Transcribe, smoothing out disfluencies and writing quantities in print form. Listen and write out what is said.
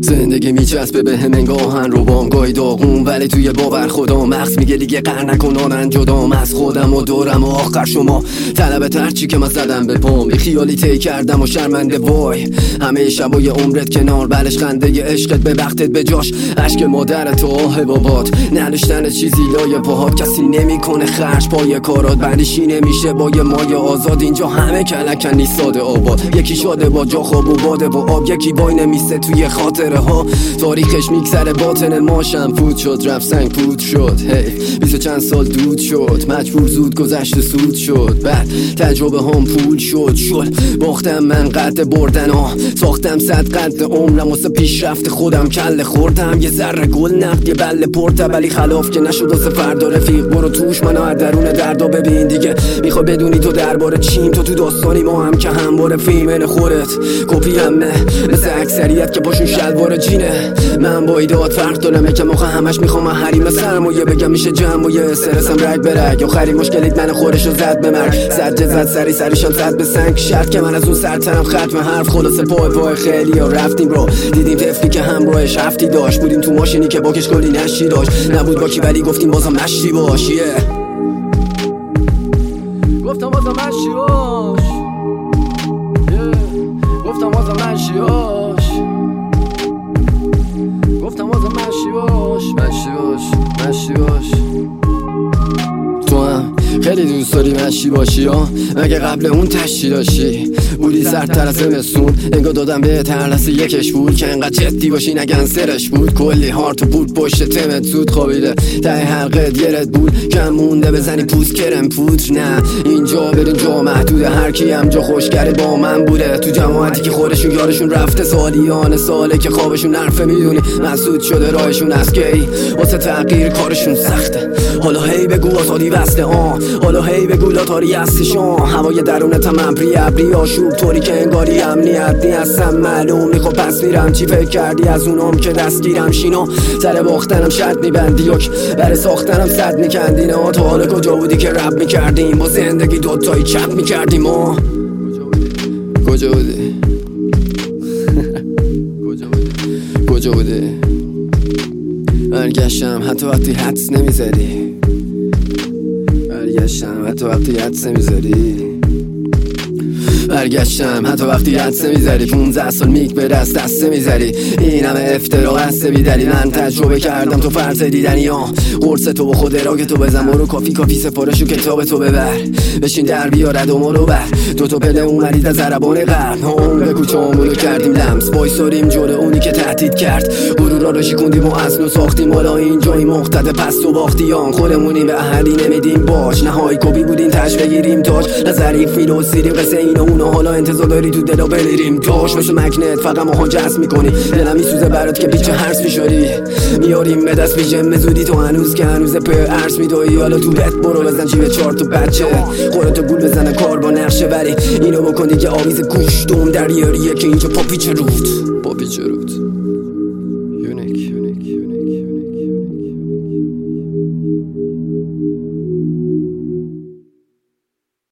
زندگی میچسبه به هم انگاهن رو بانگای داغون، ولی توی باور خدا مغز میگه دیگه قهر نکنانن جدام از خودم و دورم و آخر شما طلبت هرچی که من زدم به پام بی خیالی طی کردم و شرمنده وای همه شبای عمرت کنار بلش خنده عشقت به وقتت به جاش عشق مادرت و آه بابات نداشتن چیزی لای پاهات کسی نمیکنه خرج پای کارات بندشی نمیشه با یه مایه آزاد اینجا همه کلکن نیست ساده آباد یکی شاده با جا خواب و باده و آب یکی وای نمیسته توی خاطره ها تاریخش میگذره باطن ماشم فوت شد رفت سنگ پود شد هی 20 چند سال دود شد مجبور زود گذشت سود شد بعد تجربه هم پول شد باختم من قد بردن ساختم 100 قد عمرم واسه پیشرفت خودم کله خوردم یه ذره گل نقد یه بله پرته ولی خلاف که نشد واسه فردا رفیق برو توش منو از درون دردا ببین دیگه میخوای بدونی تو درباره چیم تو داستانی ما هم که همواره فیمن خودت کپی همه مثل اکثریت که باشون شلوار جینه من با ایدات فرق دارم یکم آخه همش میخوام حریم سرمایه بگم میشه جمع و یه استرسم رگ برگ آخری مشکلیت من خورشو زد به مرگ زد سریشم زد به سنگ شرط که من از اون سرترم ختم حرف خلاصه پای خیلی ها رفتیم رو دیدیم طفلی که همراهش هفتی داشت بودیم تو ماشینی که باکش کلی نشی داشت نبود باکی ولی گفتیم بازم مشتی باش گفتم بازم مشتی باش گفتم بازم مشتی باش گفتم بازم مشتی باش تو هم خیلی دوست داری مشی باشی ها مگه قبل اون تشتی داشتی بودی سردتر از زمستون انگار دادم به ترلس یکش بود که انقدر جدی باشی نگن سرش بود کلی هارت و بود پشت تمت زود خوابیده ته حلقه گرت بود کم مونده بزنی پوست کرم پودر نه اینجا برین جا محدوده هر کی هم جا خوشگره با من بوده تو جماعتی که خودشون یارشون رفته سالیان ساله که خوابشون حرفه میدونی مسعود شده راهشون از کی واسه تغییر کارشون سخته حالا هی بگو آزادی وصله حالا هی بگو لاتاری هستی شما هوای درونت هم ابری آشوب طوری که انگاری امنیت نیستم معلوم خب پس میرم چی فکر کردی از اونام که دستگیرم شینا سر باختنم شرط میبندی یک برای ساختنم صد میکندی نه تو حالا کجا بودی که رب میکردیم با زندگی دوتایی چپ میکردیم ما کجا بودی برگشتم حتی وقتی حدس نمیزدی برگشتم حتی وقتی حدس میزدی 15 سال میک به دست میزدی این همه افترا قصد بیدلی من تجربه کردم تو فرض دیدنی ها قرص تو با خود راگ تو بزن برو کافی سفارشو کتاب تو ببر بشین در بیارد و مرو بر دوتا پله اومدید از عربان غرب هم به کوچه همونو کردیم لمس بایستاریم جور اونی که تهدید کرد غرورا رو شکوندیم و از نو ساختیم حالا اینجایی مقتد پس تو باختیان خودمونیم به اهلی نمیدیم باش نهایی کبی بودیم تش بگیریم تاج نظری فیلو سیریم قصه اینا اونا حالا انتظار داری تو دلا بمیریم تاش مثل مکنت فقط ماها جذب میکنی دلم میسوزه برات که پیچه هرس میشوری میاریم به دست پیشم زودی تو هنوز که هنوز په ارس میدوی حالا تو بت برو بزن چی به 4 تا بچه خودتو گول بزنه کار با نقشه ولی اینو بکن دیگه آویز گوش دوم در یاریه که اینجا پاپیچه رود